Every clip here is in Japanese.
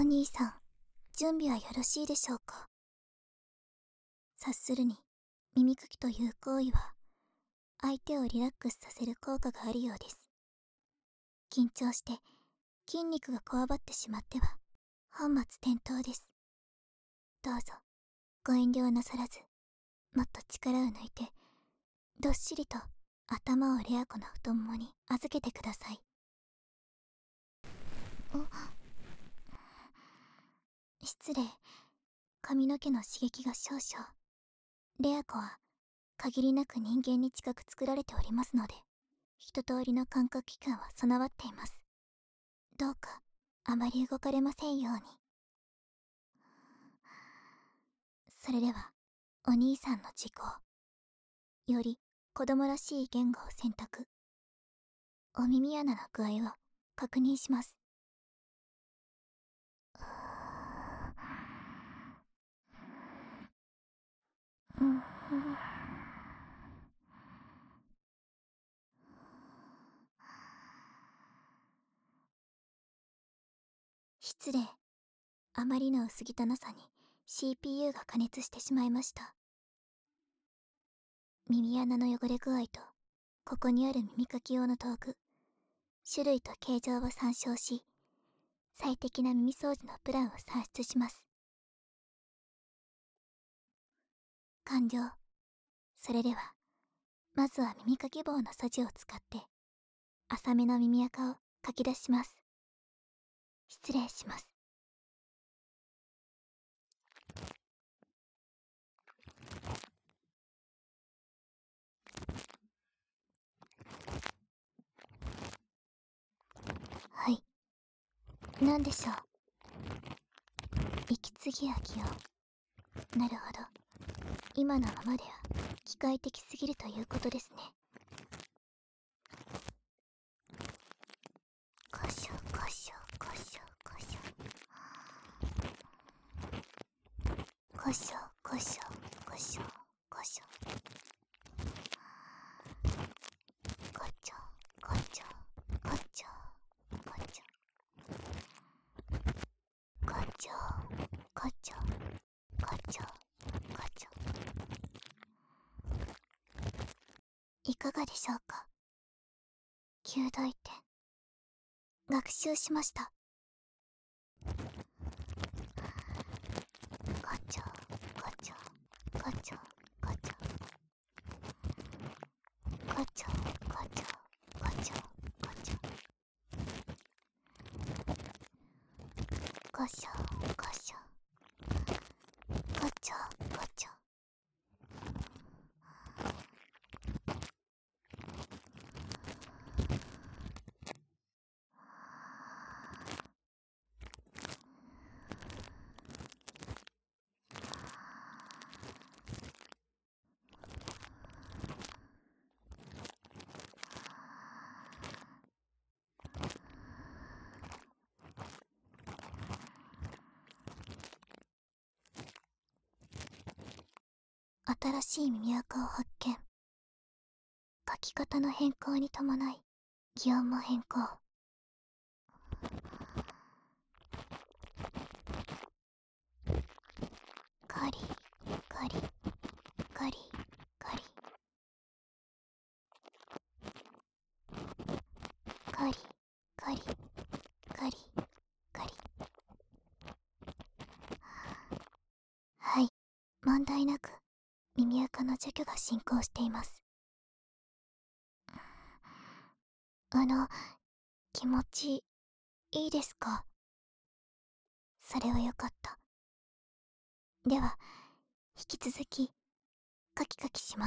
兄さん、準備はよろしいでしょうか。察するに、耳かきという行為は、相手をリラックスさせる効果があるようです。緊張して、筋肉がこわばってしまっては、本末転倒です。どうぞ、ご遠慮なさらず、もっと力を抜いて、どっしりと頭をレア子の太ももに預けてください。失礼。髪の毛の刺激が少々。レア子は限りなく人間に近く作られておりますので、一通りの感覚器官は備わっています。どうかあまり動かれませんように。それではお兄さんの事項、より子供らしい言語を選択。お耳穴の具合を確認します。失礼。あまりの薄汚さに CPU が過熱してしまいました。耳穴の汚れ具合と、ここにある耳かき用の道具、種類と形状を参照し、最適な耳掃除のプランを算出します。完了。それでは、まずは耳かき棒のさじを使って、浅めの耳垢をかき出します。失礼します。はい。何でしょう。息継ぎや擬音。なるほど。今のままでは機械的すぎるということですね。コショコショコショコショコショコショコショコショコチョコチョコチョコチョコチョコチョコチョコチョ。いかがでしょうか。弓道点学習しました。コチョコチョコチョコチョコチョコチョコチョコチョコショコショコチョコチョ。新しい耳垢を発見。書き方の変更に伴い擬音も変更。カリカリカリカリカリカリカリカリ。はい、問題なく耳垢の除去が進行しています。気持ちいいですか。それはよかった。では引き続きカキカキします。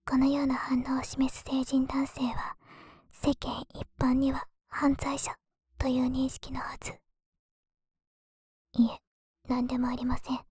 このような反応を示す成人男性は世間一般には犯罪者という認識のはず。いえ、何でもありません。